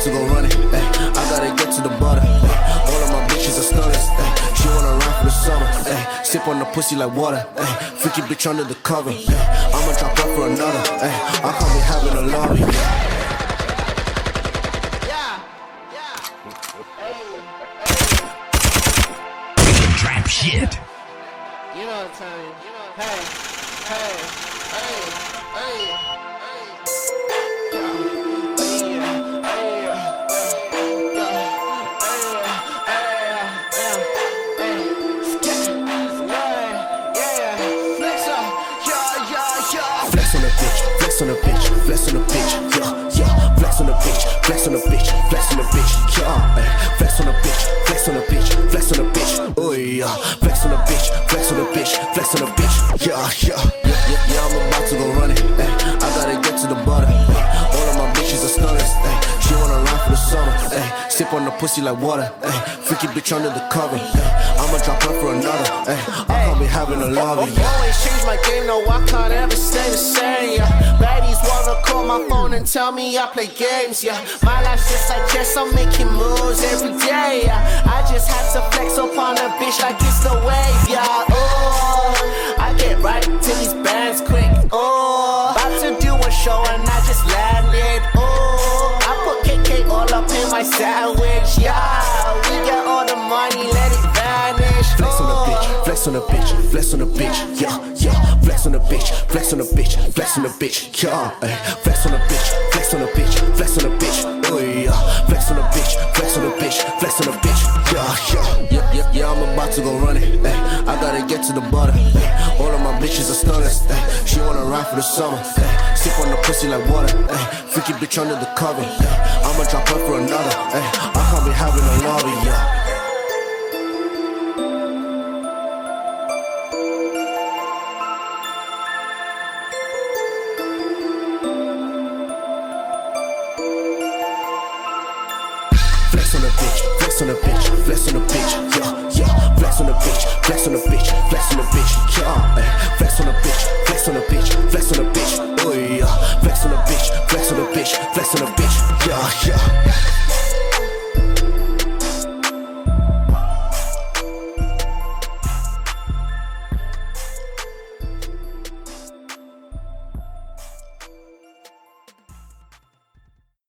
to go running. I gotta get to the butter. All of my bitches are stunners. She wanna ride for the summer. Sip on the pussy like water. Freaky bitch under the cover. I'ma drop up for another. I can't be having a lobby. Trap shit. You know what time it is. Hey, hey, hey, hey, Flex on the bitch, flex on the bitch, flex on the bitch, yeah, flex on the bitch, flex on the bitch, flex on the bitch, yeah, flex on the bitch, flex on the bitch, flex on the bitch, oh yeah, flex on the bitch, flex on the bitch, flex on the bitch, yeah, I'm about to go running, I gotta get to the butter, all of my bitches are stunners, she wanna ride for the summer, sip on the pussy like water, freaky bitch under the cover, I'ma drop her for another, I can't be having a lobby. Always change my game, no, I can't ever stay the same, yeah. Baddies wanna call my phone and tell me I play games, yeah. My life's just like chess, I'm making moves every day, yeah. I just had to flex up on a bitch like it's the wave, yeah. Oh, I get right to these bands quick, oh. About to do a show and I just landed, oh. I put KK all up in my sandwich, yeah. We get all the money, let it vanish, Flex on the bitch, flex on the bitch, flex on the bitch, yeah, flex on the bitch, flex on the bitch, flex on the bitch, yeah, flex on the bitch, flex on the bitch, flex on the bitch, oh yeah, flex on the bitch, flex on the bitch, flex on the bitch, yeah, I'm about to go running, I gotta get to the butter, all of my bitches are stunners, she wanna ride for the summer, sip on the pussy like water, freaky bitch under the cover, I'ma drop her for another, I can't be having a lobby, yeah. Flex on the bitch, flex on the bitch, flex on the bitch, yeah, flex on the bitch, flex on the bitch, flex on the bitch.